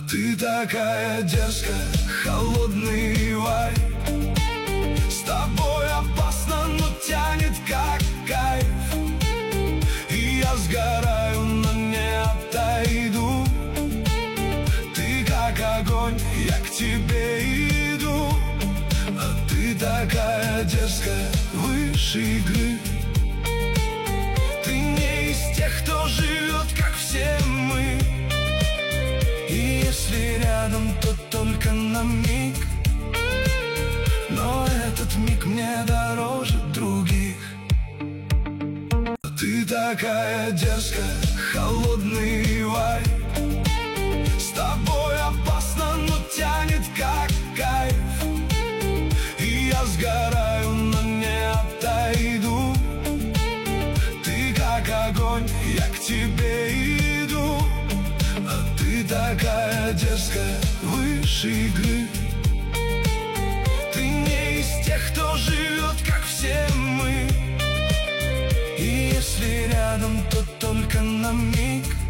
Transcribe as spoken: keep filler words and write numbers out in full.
Ты такая дерзкая, холодный вайб. С тобой опасно, но тянет как кайф. И я сгораю, но не отойду. Ты как огонь, я к тебе иду. А ты такая дерзкая, выше игры. Ты не из тех, кто живет, как все мы. И если рядом, то только на миг. Но этот миг мне дороже других. Ты такая дерзкая, холодный вайб. С тобой опасно, но тянет как кайф. И я сгораю, но не отойду. Ты как огонь, я к тебе иду. А ты такая дерзкая, выше игры. Ты не из тех, кто живет, как все мы. И если рядом, то только на миг.